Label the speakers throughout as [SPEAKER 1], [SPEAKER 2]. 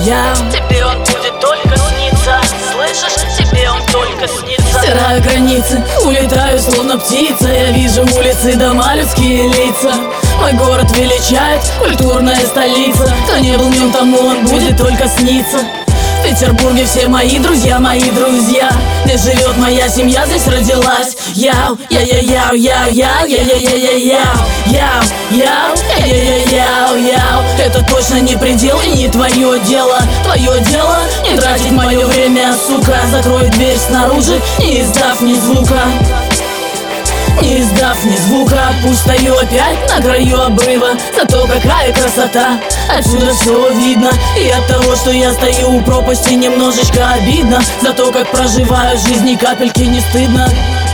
[SPEAKER 1] тебе он будет только сниться. Слышишь, тебе он только снится.
[SPEAKER 2] Стираю границы, улетаю словно птица. Я вижу улицы, дома, людские лица. Мой город величает, культурная столица. Кто не был в нем, тому он будет только сниться. В Петербурге все мои друзья, здесь живет моя семья, здесь родилась. Яу, я-я-яу, яу-яу, я-я-я-я-яу, яу, я-я-я-яу. Это точно не предел и не твое дело. Твое дело не тратить мое время, сука. Закрой дверь снаружи, не издав ни звука. Не издав ни звука, пусть стою опять на краю обрыва. Зато какая красота, отсюда все видно. И от того, что я стою у пропасти, немножечко обидно. Зато как проживаю жизнь, ни капельки не стыдно.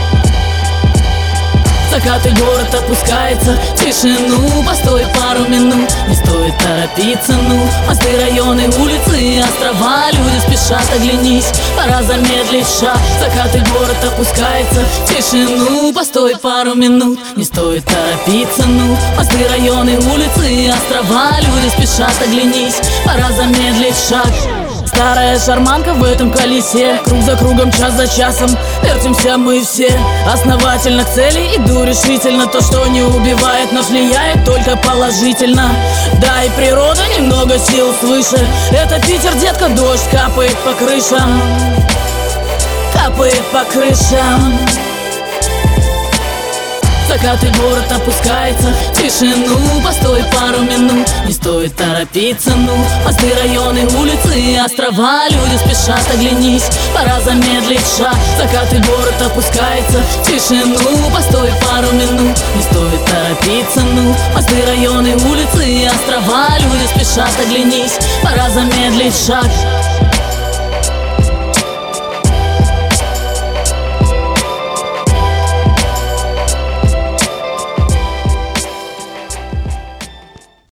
[SPEAKER 2] Закат и город опускается в тишину. Постой пару минут, не стоит торопиться, ну. Мосты, районы, улицы, острова, люди спешат, оглянись, пора замедлить шаг. Закат и город опускается в тишину. Постой пару минут, не стоит торопиться, ну. Мосты, районы, улицы, острова, люди спешат, оглянись, пора замедлить шаг. Старая шарманка в этом колесе, круг за кругом, час за часом вертимся мы все. Основательно к цели иду решительно. То, что не убивает, но влияет только положительно. Да, и природа немного сил свыше. Это Питер, детка, дождь капает по крышам. Капает по крышам. Закат и город опускается в тишину. Постой пару минут, не стоит торопиться, ну. Мосты, районы, улицы, острова, люди спешат, оглянись, пора замедлить шаг. Закат и город опускается в тишину. Постой пару минут, не стоит торопиться, ну. Мосты, районы, улицы, острова, люди спешат, оглянись, пора замедлить шаг.